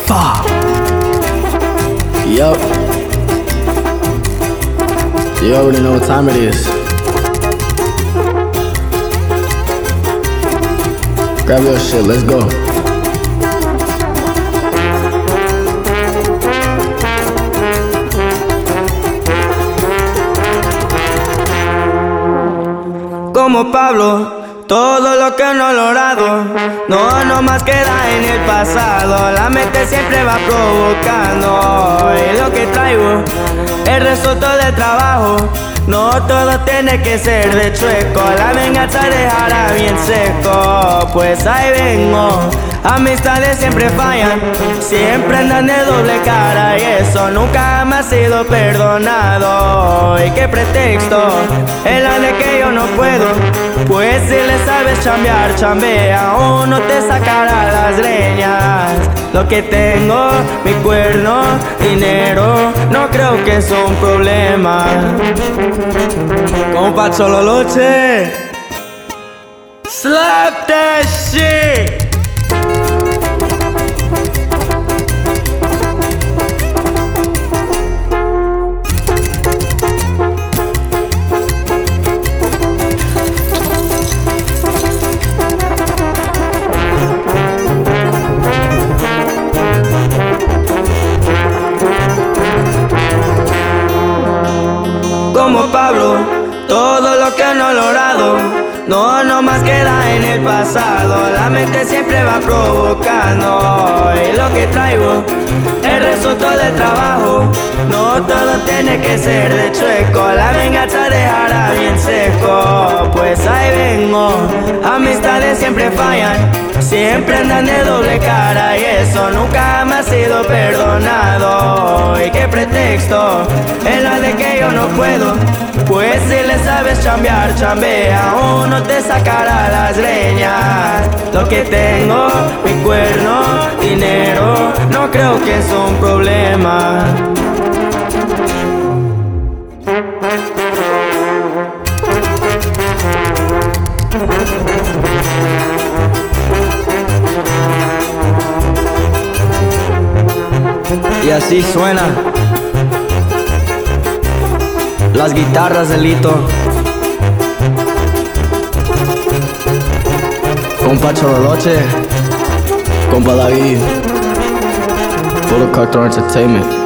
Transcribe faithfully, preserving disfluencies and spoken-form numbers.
Fuck. Yup. You already know what time it is. Grab your shit, let's go. Como Pablo, todo lo que no he logrado, no, no más queda en el pasado. La mente siempre va provocando, y lo que traigo es resultado del trabajo. No todo tiene que ser de chueco, la venganza dejará bien seco. Pues ahí vengo, amistades siempre fallan, siempre andan de doble cara, y eso nunca me ha sido perdonado. ¿Y qué pretexto? Es la de que yo no puedo, pues si le sabes chambear, chambea, o no te sacará las greñas. Lo que tengo, mi cuerno, dinero, no creo que es un problema. Compa Chololoche, slap that shit. Como Pablo, todo lo que no he logrado, no, no más queda en el pasado. La mente siempre va provocando, y lo que traigo es resultado del trabajo. No todo tiene que ser de chueco, la venganza dejará bien seco. Pues ahí vengo, amistades siempre fallan, siempre andan de doble cara, y eso nunca me ha sido perdonado. ¿Y qué pretexto? Es la de que yo no puedo, pues si le sabes chambear, chambea, o no te sacará las greñas. Lo que tengo, mi cuerno, dinero, no creo que es un problema. Y así suena las guitarras de Lito. Compa Chololoche, Compa David, Puro Cartón Entertainment.